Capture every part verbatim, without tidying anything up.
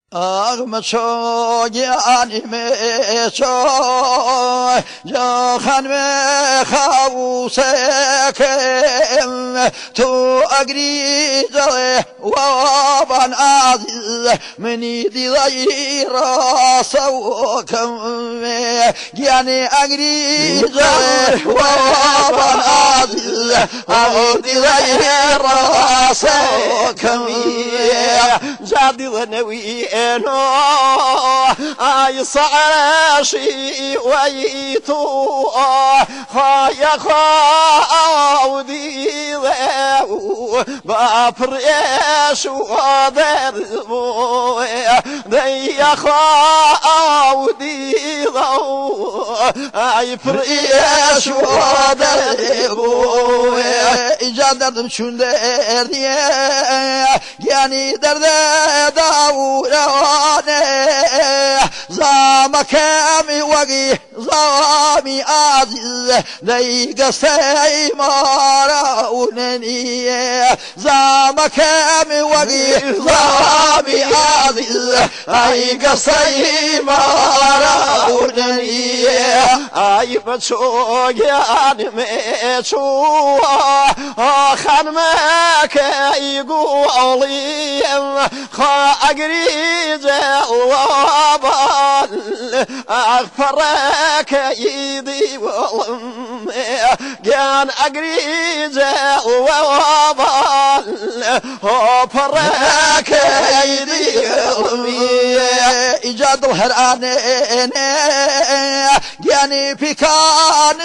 آغم چو گیانی می چو جاخن می خوسکم تو اگریزه وابان عزیز منی دیدی را سوکم گیانی اگریزه وابان عزیز منی دیدی را سوکم جادي ونوي انو اي صعشي ويتو خايا خاودي ذو بافريش وذربو دي خاودي ذو اي فريش وذربو اجادم شون درديه يعني درد دورانه زامكامي وقي زامي عزيز ديق سيمارونني زامكامي وقي زامي عزيز ديق سيمارونني اي بچو يعني ميچو خان مكي قولي خا أقريج وابال أغفرك يدي والم كان أقريج وابال أغفرك يدي والم إيجاد الهرانين يعني في كان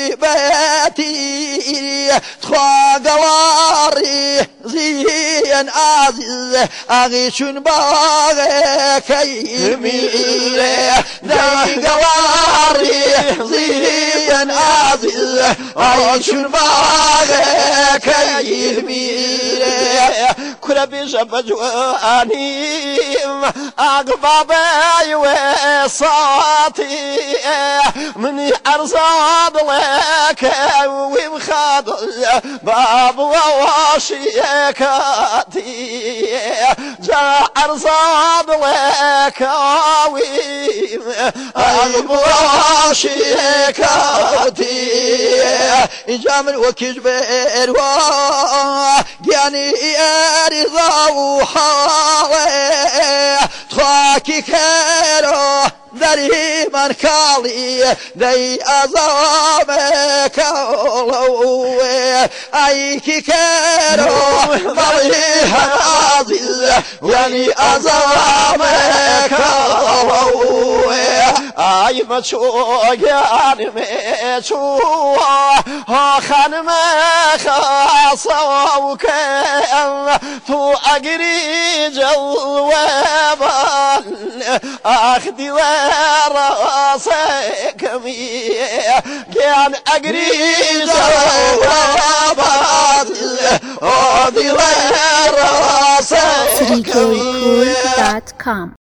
غيبتي تخوا قواري زين عزيز أغيشون باغك يميلي ذي قواري زين عزيز أغيشون باغك يميلي كل بيجب جوانيم أقبابي وصاتي مني أرصاد لك ومخاد باب وشيكاتي جاء أرصاد لك ويم أقب وشيكاتي إجامل وكجب إروا يعني أرضا وحاوي تخاكي كيرو ذري من كالي ذي أزامك أولوي أيكي كيرو ذري عزيز يعني أزامك أولوي أي بچو يعني ميچو خان ما خاصوك تو أقري جوابا أخدي راسك مي كان أقري جوابا أخدي راسك سريكوي كود دوت كوم